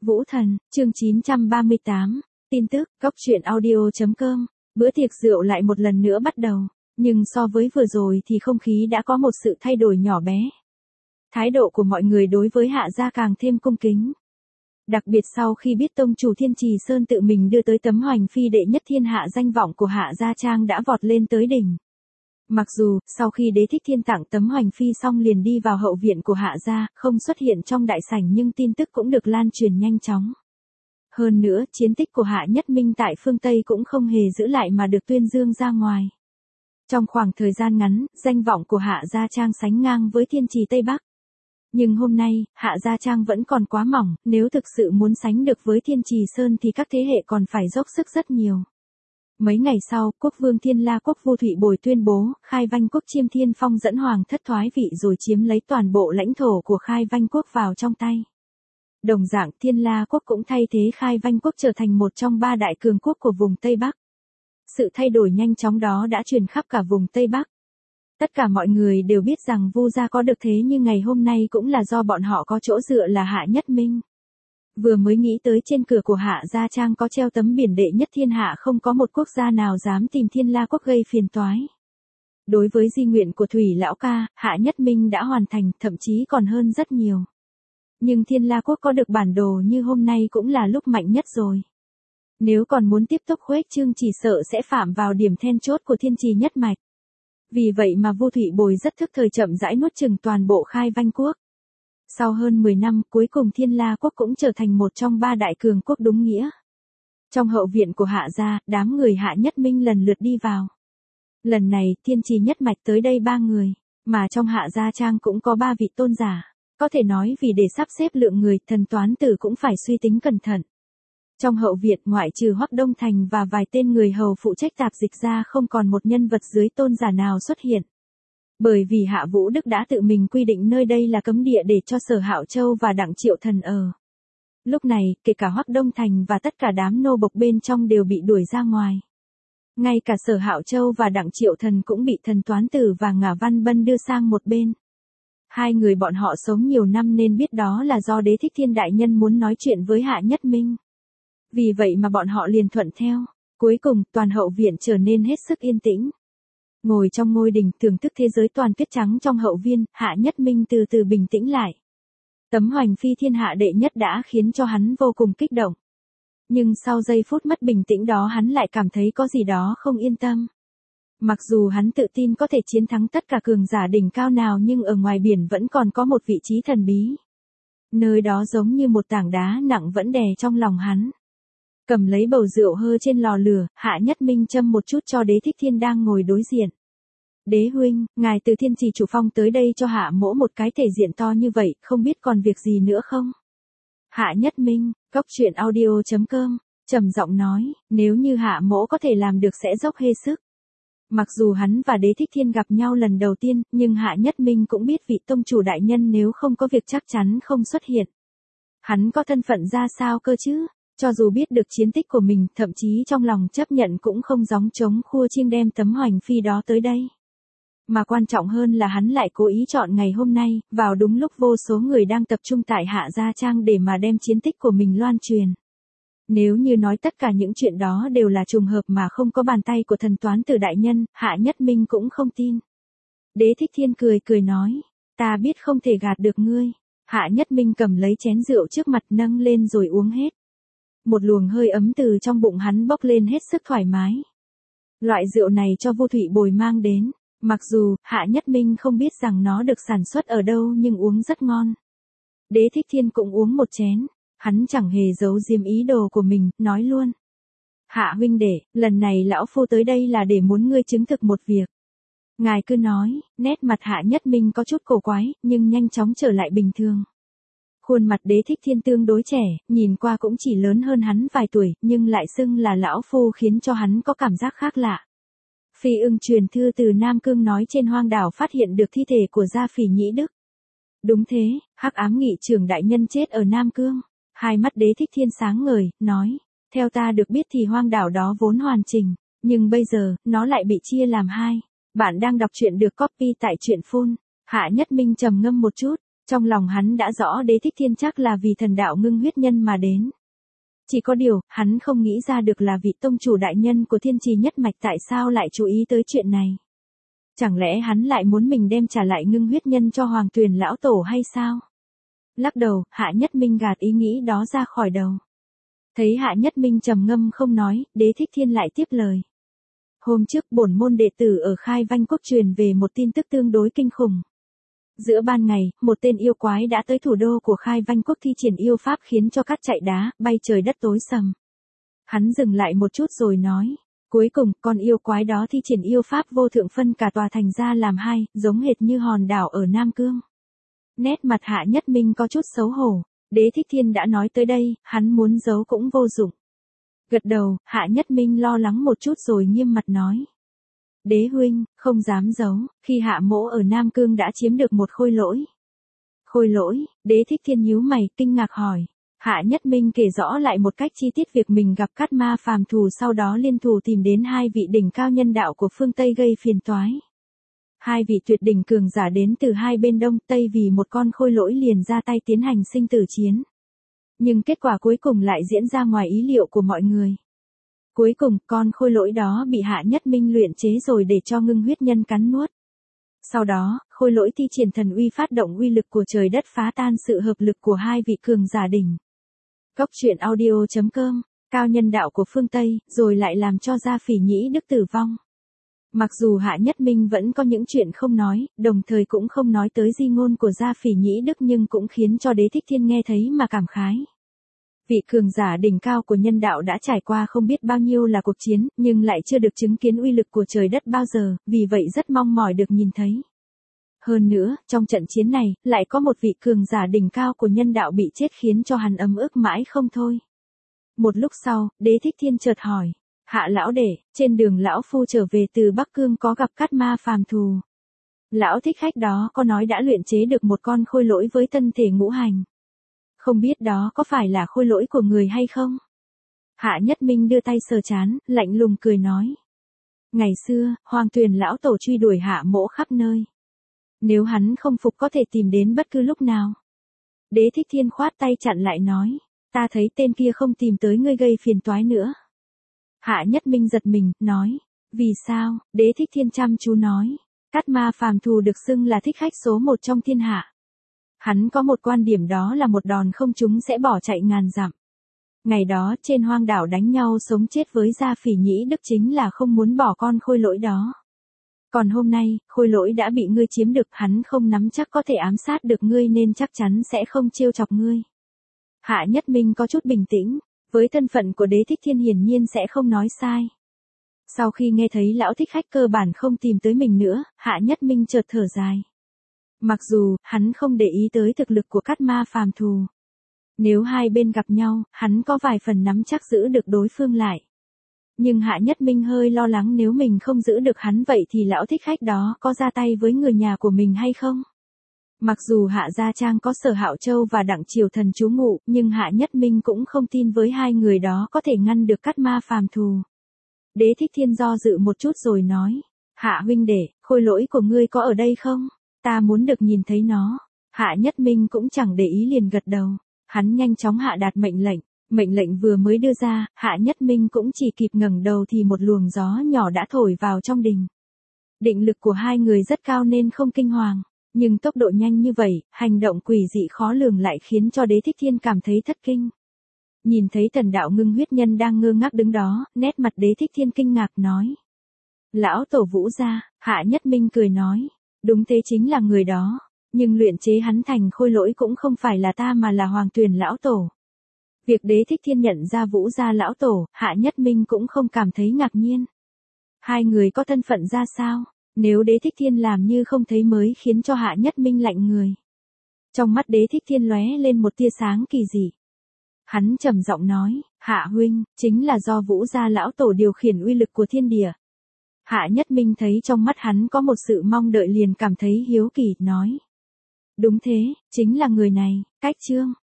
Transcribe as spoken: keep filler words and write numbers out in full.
Vũ Thần, chương chín trăm ba mươi tám, tin tức, góc truyện audio chấm com, bữa tiệc rượu lại một lần nữa bắt đầu, nhưng so với vừa rồi thì không khí đã có một sự thay đổi nhỏ bé. Thái độ của mọi người đối với Hạ gia càng thêm cung kính. Đặc biệt sau khi biết tông chủ Thiên Trì Sơn tự mình đưa tới tấm hoành phi đệ nhất thiên hạ, danh vọng của Hạ gia trang đã vọt lên tới đỉnh. Mặc dù, sau khi Đế Thích Thiên tặng tấm hoành phi xong liền đi vào hậu viện của Hạ gia, không xuất hiện trong đại sảnh, nhưng tin tức cũng được lan truyền nhanh chóng. Hơn nữa, chiến tích của Hạ Nhất Minh tại phương Tây cũng không hề giữ lại mà được tuyên dương ra ngoài. Trong khoảng thời gian ngắn, danh vọng của Hạ gia trang sánh ngang với Thiên Trì Tây Bắc. Nhưng hôm nay, Hạ gia trang vẫn còn quá mỏng, nếu thực sự muốn sánh được với Thiên Trì Sơn thì các thế hệ còn phải dốc sức rất nhiều. Mấy ngày sau, quốc vương Thiên La quốc Vu Thụy Bồi tuyên bố, Khai Vanh quốc Chiêm Thiên Phong dẫn hoàng thất thoái vị rồi chiếm lấy toàn bộ lãnh thổ của Khai Vanh quốc vào trong tay. Đồng dạng, Thiên La quốc cũng thay thế Khai Vanh quốc trở thành một trong ba đại cường quốc của vùng Tây Bắc. Sự thay đổi nhanh chóng đó đã truyền khắp cả vùng Tây Bắc. Tất cả mọi người đều biết rằng Vu gia có được thế như ngày hôm nay cũng là do bọn họ có chỗ dựa là Hạ Nhất Minh. Vừa mới nghĩ tới trên cửa của Hạ gia trang có treo tấm biển đệ nhất thiên hạ, không có một quốc gia nào dám tìm Thiên La quốc gây phiền toái. Đối với di nguyện của Thủy lão ca, Hạ Nhất Minh đã hoàn thành, thậm chí còn hơn rất nhiều. Nhưng Thiên La quốc có được bản đồ như hôm nay cũng là lúc mạnh nhất rồi. Nếu còn muốn tiếp tục khuếch trương chỉ sợ sẽ phạm vào điểm then chốt của Thiên Trì nhất mạch. Vì vậy mà Vu Thụy Bồi rất thức thời chậm rãi nuốt chửng toàn bộ Khai Vanh quốc. Sau hơn mười năm, cuối cùng Thiên La quốc cũng trở thành một trong ba đại cường quốc đúng nghĩa. Trong hậu viện của Hạ gia, đám người Hạ Nhất Minh lần lượt đi vào. Lần này, Thiên Trì nhất mạch tới đây ba người, mà trong Hạ gia trang cũng có ba vị tôn giả. Có thể nói vì để sắp xếp lượng người, thần toán tử cũng phải suy tính cẩn thận. Trong hậu viện, ngoại trừ Hoắc Đông Thành và vài tên người hầu phụ trách tạp dịch ra, không còn một nhân vật dưới tôn giả nào xuất hiện. Bởi vì Hạ Vũ Đức đã tự mình quy định nơi đây là cấm địa để cho Sở Hạo Châu và Đặng Triệu Thần ở. Lúc này, kể cả Hoắc Đông Thành và tất cả đám nô bộc bên trong đều bị đuổi ra ngoài. Ngay cả Sở Hạo Châu và Đặng Triệu Thần cũng bị thần toán tử và Ngả Văn Bân đưa sang một bên. Hai người bọn họ sống nhiều năm nên biết đó là do Đế Thích Thiên đại nhân muốn nói chuyện với Hạ Nhất Minh. Vì vậy mà bọn họ liền thuận theo. Cuối cùng, toàn hậu viện trở nên hết sức yên tĩnh. Ngồi trong ngôi đình thưởng thức thế giới toàn tuyết trắng trong hậu viên, Hạ Nhất Minh từ từ bình tĩnh lại. Tấm hoành phi thiên hạ đệ nhất đã khiến cho hắn vô cùng kích động. Nhưng sau giây phút mất bình tĩnh đó hắn lại cảm thấy có gì đó không yên tâm. Mặc dù hắn tự tin có thể chiến thắng tất cả cường giả đỉnh cao nào, nhưng ở ngoài biển vẫn còn có một vị trí thần bí. Nơi đó giống như một tảng đá nặng vẫn đè trong lòng hắn. Cầm lấy bầu rượu hơ trên lò lửa, Hạ Nhất Minh châm một chút cho Đế Thích Thiên đang ngồi đối diện. Đế huynh, ngài từ Thiên Trì chủ phong tới đây cho Hạ mỗ một cái thể diện to như vậy, không biết còn việc gì nữa không? Hạ Nhất Minh, góc truyện audio chấm com, trầm giọng nói, nếu như Hạ mỗ có thể làm được sẽ dốc hết sức. Mặc dù hắn và Đế Thích Thiên gặp nhau lần đầu tiên, nhưng Hạ Nhất Minh cũng biết vị tông chủ đại nhân nếu không có việc chắc chắn không xuất hiện. Hắn có thân phận ra sao cơ chứ? Cho dù biết được chiến tích của mình, thậm chí trong lòng chấp nhận cũng không gióng trống khua chiêng đem tấm hoành phi đó tới đây. Mà quan trọng hơn là hắn lại cố ý chọn ngày hôm nay, vào đúng lúc vô số người đang tập trung tại Hạ gia trang để mà đem chiến tích của mình loan truyền. Nếu như nói tất cả những chuyện đó đều là trùng hợp mà không có bàn tay của thần toán tử đại nhân, Hạ Nhất Minh cũng không tin. Đế Thích Thiên cười cười nói, ta biết không thể gạt được ngươi. Hạ Nhất Minh cầm lấy chén rượu trước mặt nâng lên rồi uống hết. Một luồng hơi ấm từ trong bụng hắn bốc lên hết sức thoải mái. Loại rượu này cho Vu Thụy Bồi mang đến, mặc dù Hạ Nhất Minh không biết rằng nó được sản xuất ở đâu nhưng uống rất ngon. Đế Thích Thiên cũng uống một chén, hắn chẳng hề giấu giếm ý đồ của mình, nói luôn. Hạ huynh đệ, lần này lão phu tới đây là để muốn ngươi chứng thực một việc. Ngài cứ nói, nét mặt Hạ Nhất Minh có chút cổ quái, nhưng nhanh chóng trở lại bình thường. Khuôn mặt Đế Thích Thiên tương đối trẻ, nhìn qua cũng chỉ lớn hơn hắn vài tuổi, nhưng lại xưng là lão phu khiến cho hắn có cảm giác khác lạ. Phi Ưng truyền thư từ Nam Cương nói trên hoang đảo phát hiện được thi thể của Gia Phỉ Nhĩ Đức. Đúng thế, Hắc Ám Nghị trưởng đại nhân chết ở Nam Cương. Hai mắt Đế Thích Thiên sáng ngời, nói, theo ta được biết thì hoang đảo đó vốn hoàn chỉnh, nhưng bây giờ, nó lại bị chia làm hai. Bạn đang đọc truyện được copy tại truyện phun. Hạ Nhất Minh trầm ngâm một chút. Trong lòng hắn đã rõ Đế Thích Thiên chắc là vì thần đạo ngưng huyết nhân mà đến. Chỉ có điều, hắn không nghĩ ra được là vị tông chủ đại nhân của Thiên Trì nhất mạch tại sao lại chú ý tới chuyện này. Chẳng lẽ hắn lại muốn mình đem trả lại ngưng huyết nhân cho Hoàng Tuyền lão tổ hay sao? Lắc đầu, Hạ Nhất Minh gạt ý nghĩ đó ra khỏi đầu. Thấy Hạ Nhất Minh trầm ngâm không nói, Đế Thích Thiên lại tiếp lời. Hôm trước bổn môn đệ tử ở Khai Vanh Quốc truyền về một tin tức tương đối kinh khủng. Giữa ban ngày, một tên yêu quái đã tới thủ đô của Khai Vanh Quốc thi triển yêu pháp khiến cho cát chạy đá, bay trời đất tối sầm. Hắn dừng lại một chút rồi nói. Cuối cùng, con yêu quái đó thi triển yêu pháp vô thượng phân cả tòa thành ra làm hai, giống hệt như hòn đảo ở Nam Cương. Nét mặt Hạ Nhất Minh có chút xấu hổ. Đế Thích Thiên đã nói tới đây, hắn muốn giấu cũng vô dụng. Gật đầu, Hạ Nhất Minh lo lắng một chút rồi nghiêm mặt nói. Đế huynh, không dám giấu, khi Hạ mỗ ở Nam Cương đã chiếm được một khôi lỗi. Khôi lỗi, Đế Thích Thiên nhíu mày, kinh ngạc hỏi. Hạ Nhất Minh kể rõ lại một cách chi tiết việc mình gặp Cát Ma phàm thù, sau đó liên thủ tìm đến hai vị đỉnh cao nhân đạo của phương Tây gây phiền toái. Hai vị tuyệt đỉnh cường giả đến từ hai bên Đông Tây vì một con khôi lỗi liền ra tay tiến hành sinh tử chiến. Nhưng kết quả cuối cùng lại diễn ra ngoài ý liệu của mọi người. Cuối cùng, con khôi lỗi đó bị Hạ Nhất Minh luyện chế rồi để cho ngưng huyết nhân cắn nuốt. Sau đó, khôi lỗi thi triển thần uy phát động uy lực của trời đất phá tan sự hợp lực của hai vị cường giả đỉnh. Cốc truyện audio chấm com, cao nhân đạo của phương Tây, rồi lại làm cho Gia Phỉ Nhĩ Đức tử vong. Mặc dù Hạ Nhất Minh vẫn có những chuyện không nói, đồng thời cũng không nói tới di ngôn của Gia Phỉ Nhĩ Đức, nhưng cũng khiến cho Đế Thích Thiên nghe thấy mà cảm khái. Vị cường giả đỉnh cao của nhân đạo đã trải qua không biết bao nhiêu là cuộc chiến, nhưng lại chưa được chứng kiến uy lực của trời đất bao giờ, vì vậy rất mong mỏi được nhìn thấy. Hơn nữa, trong trận chiến này, lại có một vị cường giả đỉnh cao của nhân đạo bị chết khiến cho hắn ấm ức mãi không thôi. Một lúc sau, Đế Thích Thiên chợt hỏi. Hạ lão đệ, trên đường lão phu trở về từ Bắc Cương có gặp Cát Ma phàm thù. Lão thích khách đó có nói đã luyện chế được một con khôi lỗi với thân thể ngũ hành. Không biết đó có phải là khôi lỗi của người hay không? Hạ Nhất Minh đưa tay sờ trán, lạnh lùng cười nói. Ngày xưa, Hoàng Tuyền lão tổ truy đuổi Hạ mỗ khắp nơi. Nếu hắn không phục có thể tìm đến bất cứ lúc nào. Đế Thích Thiên khoát tay chặn lại nói. Ta thấy tên kia không tìm tới ngươi gây phiền toái nữa. Hạ Nhất Minh giật mình, nói. Vì sao? Đế Thích Thiên chăm chú nói. Cát Ma phàm thù được xưng là thích khách số một trong thiên hạ. Hắn có một quan điểm, đó là một đòn không trúng sẽ bỏ chạy ngàn dặm. Ngày đó trên hoang đảo đánh nhau sống chết với Gia Phỉ Nhĩ Đức chính là không muốn bỏ con khôi lỗi đó. Còn hôm nay, khôi lỗi đã bị ngươi chiếm được, hắn không nắm chắc có thể ám sát được ngươi nên chắc chắn sẽ không trêu chọc ngươi. Hạ Nhất Minh có chút bình tĩnh, với thân phận của Đế Thích Thiên hiển nhiên sẽ không nói sai. Sau khi nghe thấy lão thích khách cơ bản không tìm tới mình nữa, Hạ Nhất Minh chợt thở dài. Mặc dù, hắn không để ý tới thực lực của Cát Ma phàm thù. Nếu hai bên gặp nhau, hắn có vài phần nắm chắc giữ được đối phương lại. Nhưng Hạ Nhất Minh hơi lo lắng nếu mình không giữ được hắn vậy thì lão thích khách đó có ra tay với người nhà của mình hay không? Mặc dù Hạ Gia Trang có Sở Hạo Châu và Đặng Triều Thần trú ngụ, nhưng Hạ Nhất Minh cũng không tin với hai người đó có thể ngăn được Cát Ma phàm thù. Đế Thích Thiên do dự một chút rồi nói. Hạ huynh đệ, khôi lỗi của ngươi có ở đây không? Ta muốn được nhìn thấy nó. Hạ Nhất Minh cũng chẳng để ý liền gật đầu. Hắn nhanh chóng hạ đạt mệnh lệnh. Mệnh lệnh vừa mới đưa ra, Hạ Nhất Minh cũng chỉ kịp ngẩng đầu thì một luồng gió nhỏ đã thổi vào trong đình. Định lực của hai người rất cao nên không kinh hoàng. Nhưng tốc độ nhanh như vậy, hành động quỷ dị khó lường lại khiến cho Đế Thích Thiên cảm thấy thất kinh. Nhìn thấy thần đạo ngưng huyết nhân đang ngơ ngác đứng đó, nét mặt Đế Thích Thiên kinh ngạc nói. Lão tổ Vũ gia. Hạ Nhất Minh cười nói. Đúng thế, chính là người đó. Nhưng luyện chế hắn thành khôi lỗi cũng không phải là ta mà là Hoàng Tuyền lão tổ. Việc Đế Thích Thiên nhận ra Vũ gia lão tổ, Hạ Nhất Minh cũng không cảm thấy ngạc nhiên. Hai người có thân phận ra sao? Nếu Đế Thích Thiên làm như không thấy mới khiến cho Hạ Nhất Minh lạnh người. Trong mắt Đế Thích Thiên lóe lên một tia sáng kỳ dị. Hắn trầm giọng nói, Hạ huynh, chính là do Vũ gia lão tổ điều khiển uy lực của thiên địa. Hạ Nhất Minh thấy trong mắt hắn có một sự mong đợi liền cảm thấy hiếu kỳ, nói. Đúng thế, chính là người này. Cách chương,